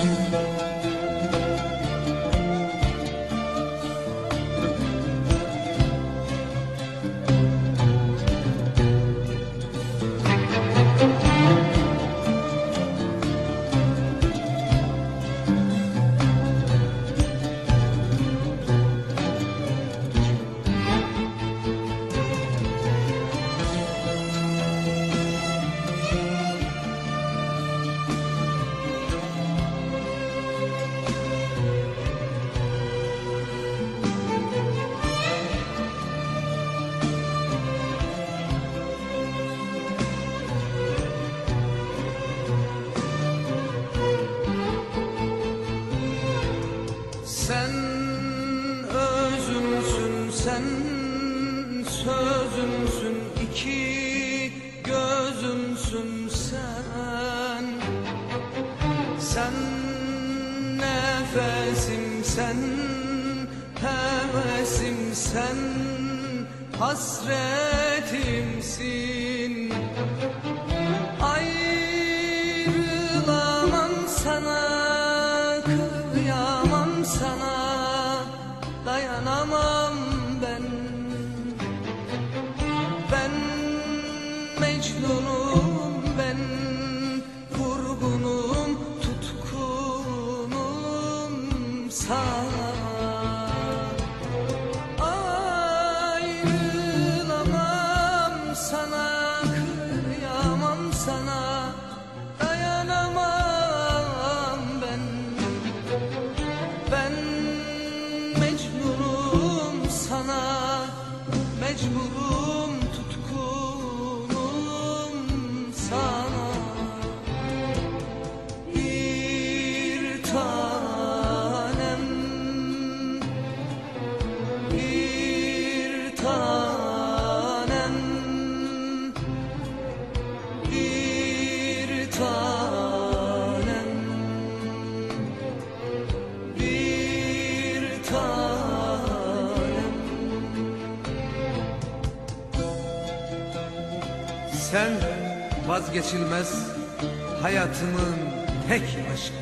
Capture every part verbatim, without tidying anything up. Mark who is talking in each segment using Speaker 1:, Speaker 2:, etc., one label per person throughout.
Speaker 1: Sen özümsün, sen sözümsün, iki gözümsün sen. Sen nefesim, sen hevesim, sen hasretimsin. Ayrılamam sana, kıyamam sana, dayanamam ben. Ben Mecnunum, ben vurgunum, tutkunum sana. Ayrılamam sana, kıyamam sana, dayanamam ben. Ben Mecnunum sana, mecburum, tutkunum sana. Bir tanem, bir tanem, bir tanem, bir tanem. Sen vazgeçilmez hayatımın tek aşkı.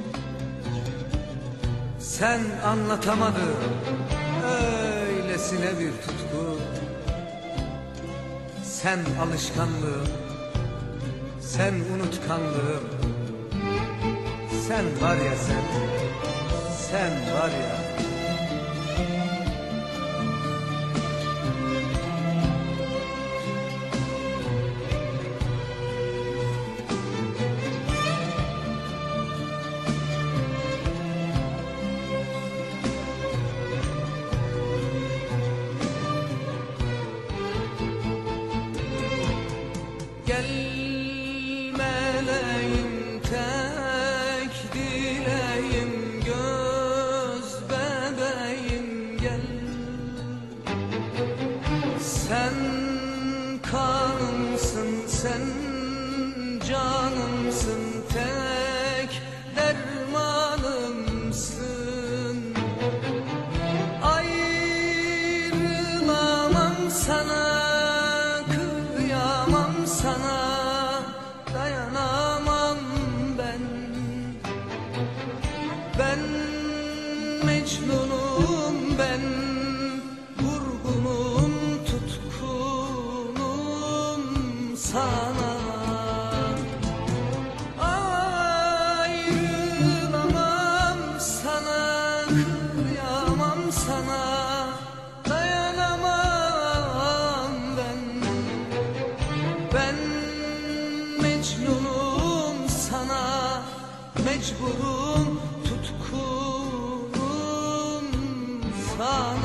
Speaker 1: Sen anlatamadın öylesine bir tutku. Sen alışkanlığım, sen unutkanlığım. Sen var ya sen, sen var ya. Gel meleğim, tek dileğim, göz bebeğim gel. Sen kanımsın, sen canımsın, tek dermanımsın. Ayrılamam sana, kıyamam sana, dayanamam ben. Ben Mecnunum, ben vurgunum, tutkunum sana. Ayrılamam sana, kıyamam sana, dayanamam ben. Ben Mecnunum sana, mecburum, tutkunum sana.